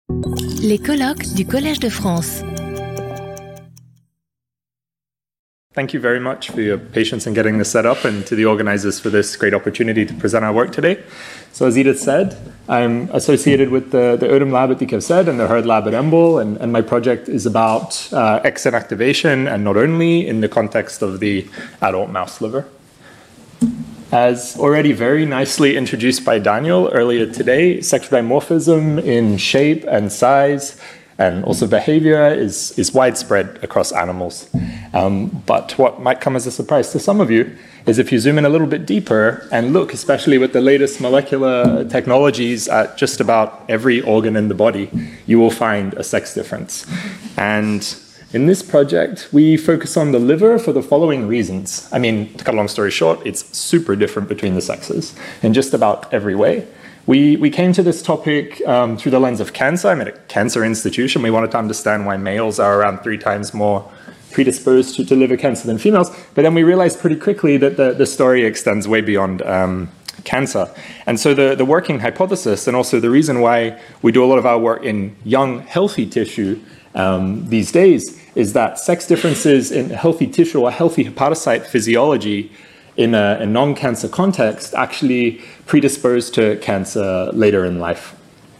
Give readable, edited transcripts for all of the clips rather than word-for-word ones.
Les colloques du Collège de France. Thank you very much for your patience in getting this set up, and to the organizers for this great opportunity to present our work today. So as Edith said, I'm associated with the ODIM lab at DKFZ and the HERD lab at EMBL, and my project is about exon activation, and not only in the context of the adult mouse liver. As already very nicely introduced by Daniel earlier today, sexual dimorphism in shape and size and also behavior is widespread across animals. But what might come as a surprise to some of you is if you zoom in a little bit deeper and look, especially with the latest molecular technologies, at just about every organ in the body, you will find a sex difference. And in this project, we focus on the liver for the following reasons. I mean, to cut a long story short, it's super different between the sexes in just about every way. We came to this topic through the lens of cancer. I'm at a cancer institution. We wanted to understand why males are around 3 times more predisposed to liver cancer than females. But then we realized pretty quickly that the story extends way beyond cancer. And so the working hypothesis, and also the reason why we do a lot of our work in young, healthy tissue these days, is that sex differences in healthy tissue or healthy hepatocyte physiology in a non-cancer context actually predispose to cancer later in life.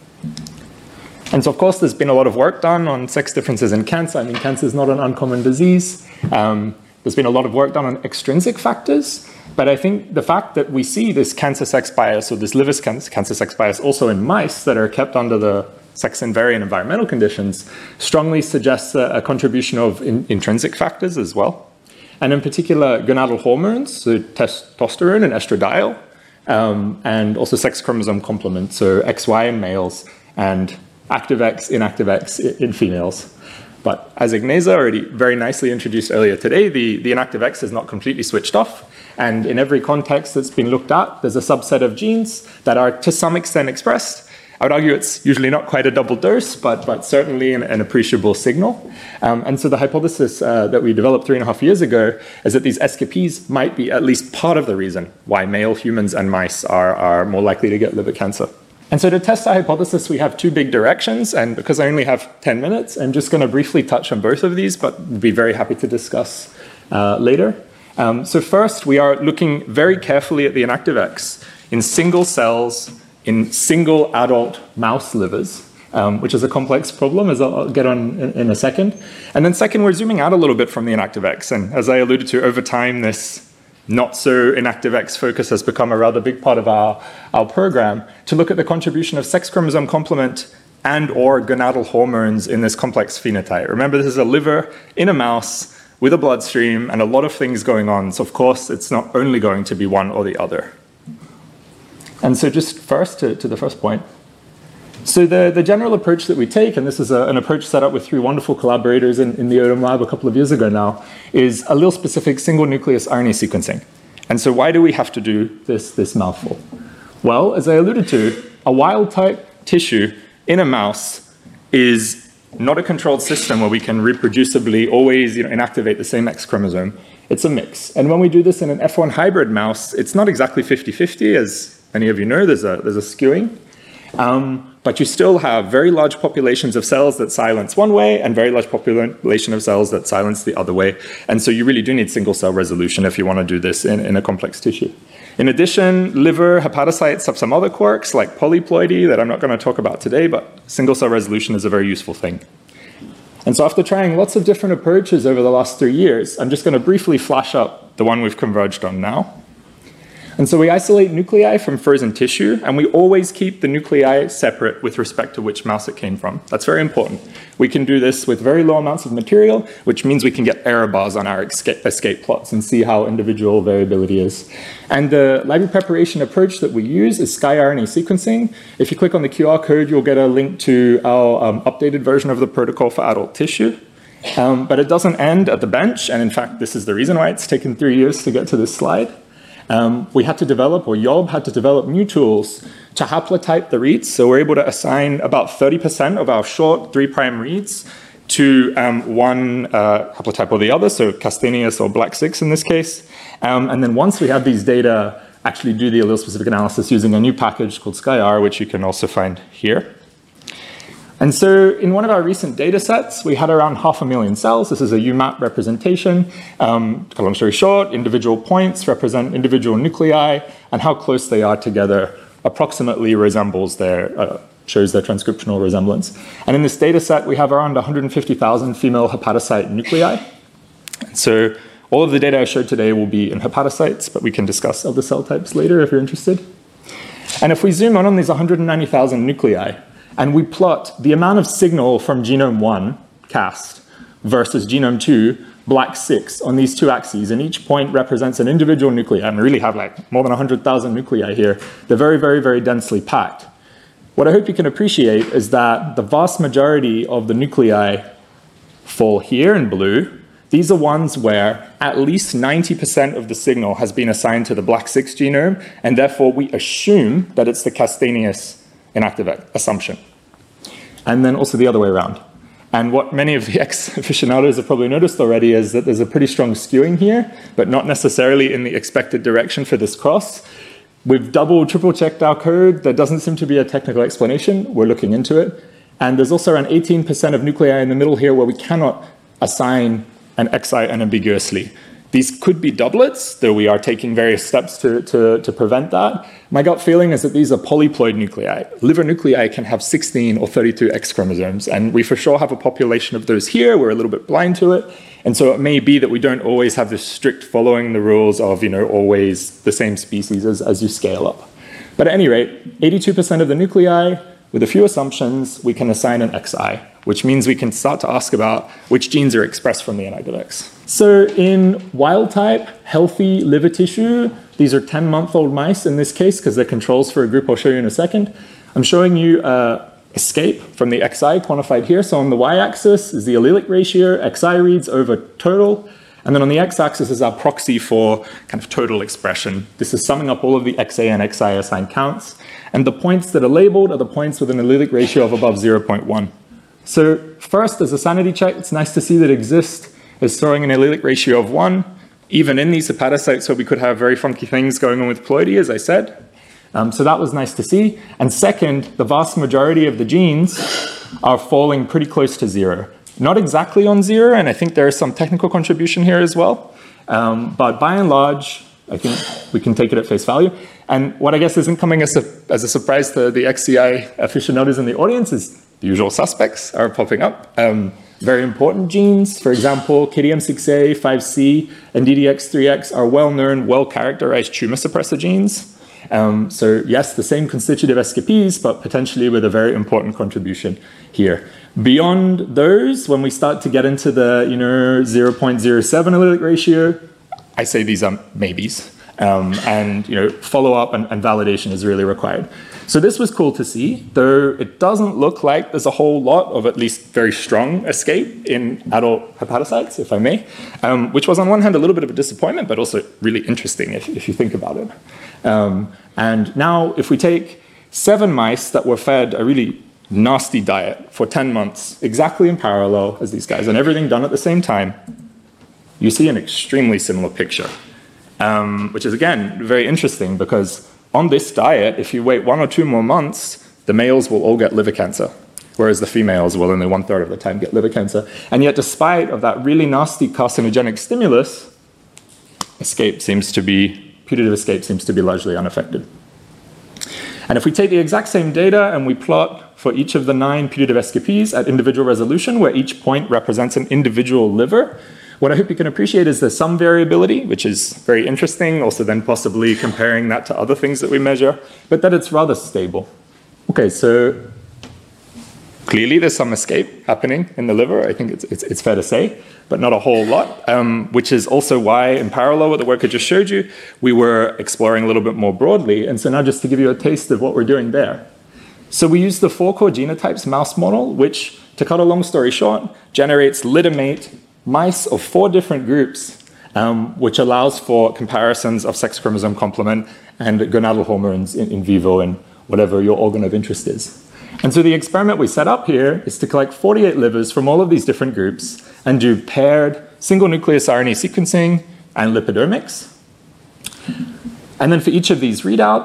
And so, of course, there's been a lot of work done on sex differences in cancer. I mean, cancer is not an uncommon disease. There's been a lot of work done on extrinsic factors. But I think the fact that we see this cancer sex bias, or this liver cancer sex bias, also in mice that are kept under the sex-invariant environmental conditions, strongly suggests a contribution of intrinsic factors as well. And in particular, gonadal hormones, so testosterone and estradiol, and also sex chromosome complement, so XY in males, and active X, inactive X in females. But as Igneza already very nicely introduced earlier today, the inactive X is not completely switched off. And in every context that's been looked at, there's a subset of genes that are to some extent expressed. I would argue it's usually not quite a double dose, but certainly an appreciable signal. And so the hypothesis that we developed 3.5 years ago is that these SKPs might be at least part of the reason why male humans and mice are more likely to get liver cancer. And so to test our hypothesis, we have 2 big directions. And because I only have 10 minutes, I'm just going to briefly touch on both of these, but would be very happy to discuss later. So first, we are looking very carefully at the inactive X in single cells in single adult mouse livers, which is a complex problem, as I'll get on in a second. And then second, we're zooming out a little bit from the inactive X. And as I alluded to, over time, this not so inactive X focus has become a rather big part of our program to look at the contribution of sex chromosome complement and or gonadal hormones in this complex phenotype. Remember, this is a liver in a mouse with a bloodstream and a lot of things going on. So of course, it's not only going to be one or the other. And so just first to the first point. So the general approach that we take, and this is an approach set up with 3 wonderful collaborators in the ODIM lab a couple of years ago now, is allele-specific single nucleus RNA sequencing. And so why do we have to do this mouthful? Well, as I alluded to, a wild-type tissue in a mouse is not a controlled system where we can reproducibly always inactivate the same X chromosome. It's a mix. And when we do this in an F1 hybrid mouse, it's not exactly 50-50, as many of you know, there's a skewing. But you still have very large populations of cells that silence one way and very large population of cells that silence the other way. And so you really do need single-cell resolution if you want to do this in a complex tissue. In addition, liver hepatocytes have some other quirks like polyploidy that I'm not going to talk about today, but single-cell resolution is a very useful thing. And so after trying lots of different approaches over the last 3 years, I'm just going to briefly flash up the one we've converged on now. And so we isolate nuclei from frozen tissue, and we always keep the nuclei separate with respect to which mouse it came from. That's very important. We can do this with very low amounts of material, which means we can get error bars on our escape plots and see how individual variability is. And the library preparation approach that we use is skyRNA sequencing. If you click on the QR code, you'll get a link to our updated version of the protocol for adult tissue. But it doesn't end at the bench, and in fact, this is the reason why it's taken 3 years to get to this slide. We had to develop, or Yob had to develop new tools to haplotype the reads. So we're able to assign about 30% of our short 3' reads to one haplotype or the other, so Castaneus or Black 6 in this case. And then once we have these data, actually do the allele-specific analysis using a new package called SkyR, which you can also find here. And so in one of our recent data sets, we had around 500,000 cells. This is a UMAP representation. Cut a long story short, individual points represent individual nuclei, and how close they are together approximately resembles shows their transcriptional resemblance. And in this data set, we have around 150,000 female hepatocyte nuclei. So all of the data I showed today will be in hepatocytes, but we can discuss other cell types later if you're interested. And if we zoom in on these 190,000 nuclei, and we plot the amount of signal from genome 1, CAST, versus genome 2, black 6, on these two axes, and each point represents an individual nuclei, and we really have like more than 100,000 nuclei here. They're very, very, very densely packed. What I hope you can appreciate is that the vast majority of the nuclei fall here in blue. These are ones where at least 90% of the signal has been assigned to the black 6 genome, and therefore we assume that it's the Castaneous inactive assumption. And then also the other way around. And what many of the ex-aficionados have probably noticed already is that there's a pretty strong skewing here, but not necessarily in the expected direction for this cross. We've triple checked our code. There doesn't seem to be a technical explanation. We're looking into it. And there's also around 18% of nuclei in the middle here where we cannot assign an XI unambiguously. These could be doublets, though we are taking various steps to prevent that. My gut feeling is that these are polyploid nuclei. Liver nuclei can have 16 or 32 X chromosomes, and we for sure have a population of those here. We're a little bit blind to it. And so it may be that we don't always have this strict following the rules of, always the same species as you scale up. But at any rate, 82% of the nuclei, with a few assumptions, we can assign an XI, which means we can start to ask about which genes are expressed from the inactive X. So in wild type, healthy liver tissue, these are 10-month-old mice in this case, because they're controls for a group I'll show you in a second. I'm showing you escape from the XI quantified here. So on the y-axis is the allelic ratio, XI reads over total. And then on the x-axis is our proxy for kind of total expression. This is summing up all of the XA and XI assigned counts. And the points that are labeled are the points with an allelic ratio of above 0.1. So first, as a sanity check, it's nice to see that EXIST is throwing an allelic ratio of 1, even in these hepatocytes where we could have very funky things going on with ploidy, as I said. So that was nice to see. And second, the vast majority of the genes are falling pretty close to 0. Not exactly on 0, and I think there is some technical contribution here as well. But by and large, I think we can take it at face value. And what I guess isn't coming as a surprise to the XCI aficionados in the audience is the usual suspects are popping up. Very important genes, for example, KDM6A, 5C, and DDX3X are well-known, well-characterized tumor suppressor genes. So yes, the same constitutive escapees, but potentially with a very important contribution here. Beyond those, when we start to get into the 0.07 allelic ratio, I say these are maybes. And follow-up and validation is really required. So this was cool to see, though it doesn't look like there's a whole lot of at least very strong escape in adult hepatocytes, if I may, which was on one hand a little bit of a disappointment, but also really interesting if you think about it. And now if we take 7 mice that were fed a really nasty diet for 10 months, exactly in parallel as these guys, and everything done at the same time, you see an extremely similar picture. Which is, again, very interesting because on this diet, if you wait 1 or 2 more months, the males will all get liver cancer, whereas the females will only 1/3 of the time get liver cancer. And yet, despite of that really nasty carcinogenic stimulus, putative escape seems to be largely unaffected. And if we take the exact same data and we plot for each of the 9 putative escapees at individual resolution, where each point represents an individual liver, what I hope you can appreciate is there's some variability, which is very interesting, also then possibly comparing that to other things that we measure, but that it's rather stable. Okay, so clearly there's some escape happening in the liver. I think it's fair to say, but not a whole lot, which is also why, in parallel with the work I just showed you, we were exploring a little bit more broadly. And so now just to give you a taste of what we're doing there. So we use the 4 core genotypes mouse model, which, to cut a long story short, generates litter-mate mice of 4 different groups, which allows for comparisons of sex chromosome complement and gonadal hormones in vivo in whatever your organ of interest is. And so the experiment we set up here is to collect 48 livers from all of these different groups and do paired single nucleus RNA sequencing and lipidomics. And then for each of these readouts,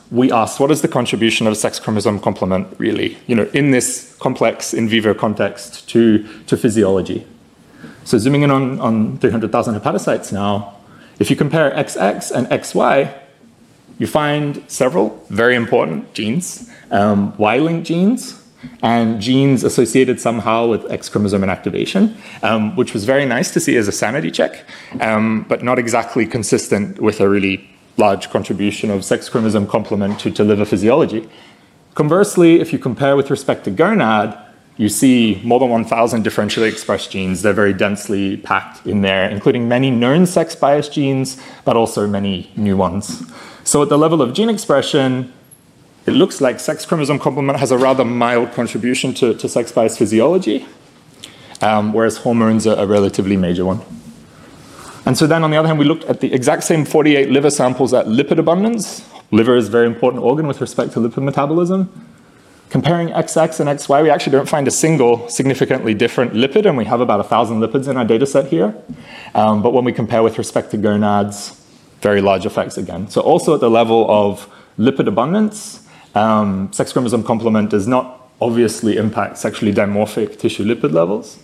we asked, what is the contribution of sex chromosome complement really, in this complex in vivo context to physiology? So zooming in on 300,000 hepatocytes now, if you compare XX and XY, you find several very important genes, Y-linked genes, and genes associated somehow with X chromosome inactivation, which was very nice to see as a sanity check, but not exactly consistent with a really large contribution of sex chromosome complement to liver physiology. Conversely, if you compare with respect to gonad, you see more than 1,000 differentially expressed genes. They're very densely packed in there, including many known sex-biased genes, but also many new ones. So at the level of gene expression, it looks like sex chromosome complement has a rather mild contribution to sex-biased physiology, whereas hormones are a relatively major one. And so then on the other hand, we looked at the exact same 48 liver samples at lipid abundance. Liver is a very important organ with respect to lipid metabolism. Comparing XX and XY, we actually don't find a single significantly different lipid, and we have about 1,000 lipids in our data set here. But when we compare with respect to gonads, very large effects again. So also at the level of lipid abundance, sex chromosome complement does not obviously impact sexually dimorphic tissue lipid levels.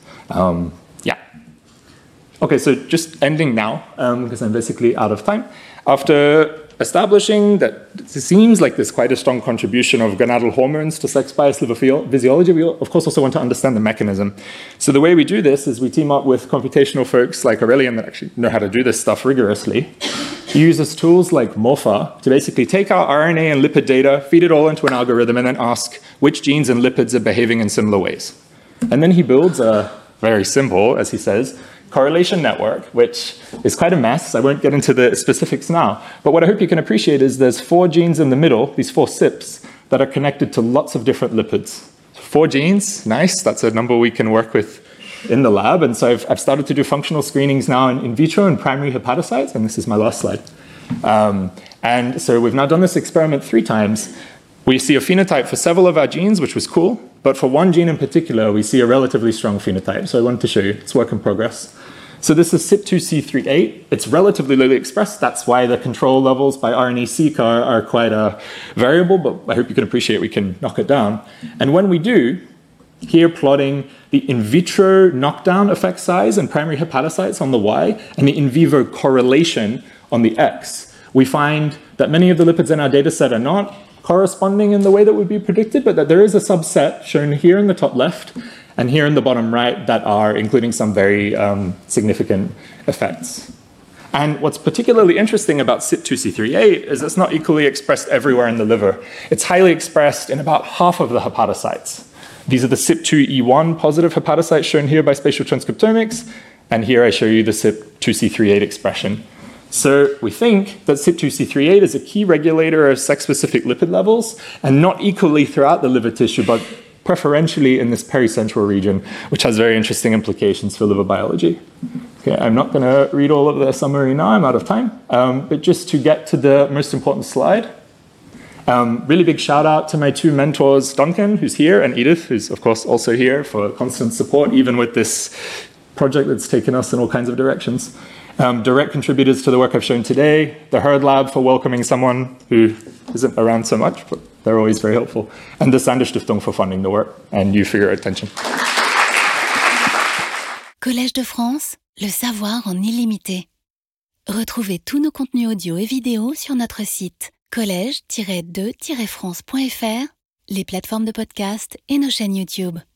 Okay, so just ending now, because I'm basically out of time. After establishing that it seems like there's quite a strong contribution of gonadal hormones to sex-biased liver physiology, we of course also want to understand the mechanism. So the way we do this is we team up with computational folks like Aurelian that actually know how to do this stuff rigorously. He uses tools like Morpha to basically take our RNA and lipid data, feed it all into an algorithm, and then ask which genes and lipids are behaving in similar ways. And then he builds a very simple, as he says, correlation network, which is quite a mess. I won't get into the specifics now. But what I hope you can appreciate is there's 4 genes in the middle, these 4 CYPs, that are connected to lots of different lipids. 4 genes, nice. That's a number we can work with in the lab. And so I've started to do functional screenings now in vitro and primary hepatocytes. And this is my last slide. And so we've now done this experiment 3 times. We see a phenotype for several of our genes, which was cool. But for one gene in particular, we see a relatively strong phenotype. So I wanted to show you. It's work in progress. So this is CYP2C38. It's relatively lowly expressed. That's why the control levels by RNA-seq are quite variable, but I hope you can appreciate we can knock it down. And when we do, here plotting the in vitro knockdown effect size in primary hepatocytes on the Y and the in vivo correlation on the X, we find that many of the lipids in our data set are not corresponding in the way that would be predicted, but that there is a subset shown here in the top left and here in the bottom right that are including some very significant effects. And what's particularly interesting about CYP2C38 is it's not equally expressed everywhere in the liver. It's highly expressed in about half of the hepatocytes. These are the CYP2E1 positive hepatocytes shown here by spatial transcriptomics, and here I show you the CYP2C38 expression. So we think that CYP2C38 is a key regulator of sex-specific lipid levels, and not equally throughout the liver tissue, but preferentially in this pericentral region, which has very interesting implications for liver biology. Okay, I'm not going to read all of the summary now, I'm out of time, but just to get to the most important slide. Really big shout out to my 2 mentors, Duncan, who's here, and Edith, who's of course also here for constant support, even with this project that's taken us in all kinds of directions. Direct contributors to the work I've shown today, the Herd Lab for welcoming someone who isn't around so much, but they're always very helpful, and the Sander Stiftung for funding the work, and you for your attention. Collège de France, le savoir en illimité. Retrouvez tous nos contenus audio et vidéo sur notre site collège-2-france.fr, les plateformes de podcast et nos chaînes YouTube.